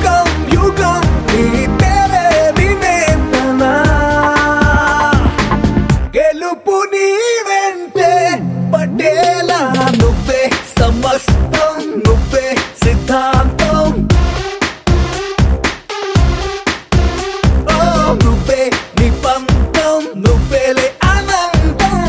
యుగం యుగం నీ పేరే వినేతనా గెలుపు నీ వెంటే పటేలా నువ్వే సమస్తం నువ్వే సిద్ధాంతం నువ్వే నీ పంతం నువ్వేలే అనంతం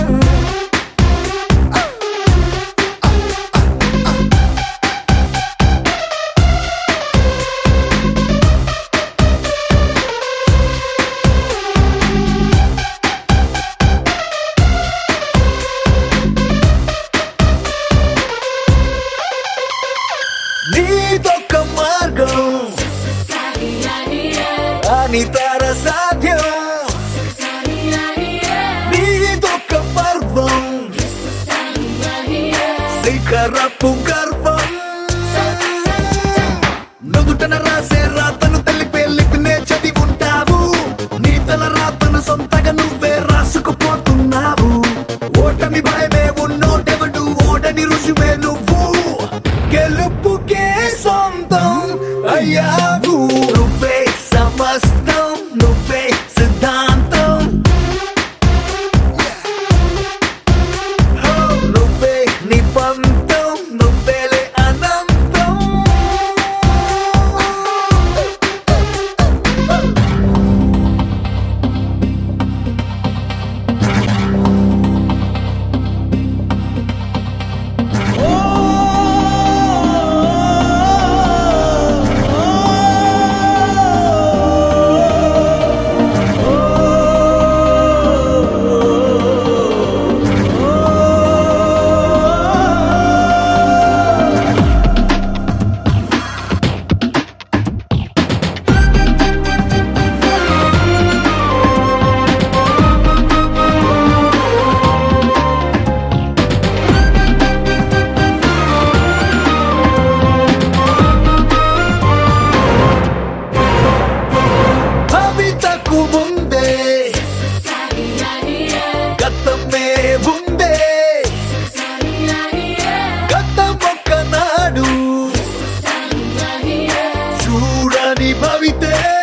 నీదొక్క మార్గం అనితర సాధ్యం నీదొక్క పర్వం శిఖరపు గర్వం నుదుటన రాసే రాతను తెలిపే లిపినే చదివుంటావు నీ తల రాతను సొంతగా నువ్వే రాసుకుపోతున్నావు ఓటమి భయమే ఉన్నోటెవడు ఓడని రుజువే నువ్వు గెలుపుకే సొంతం అయ్యావు నువ్వే సమస్తం నువ్వే సిద్ధాంతం నువ్వే నీ పంతం నువ్వేలే అనంతం భవితకు ముందే గతమే ఉందే గతమొక్క నాడు చూడని భవితే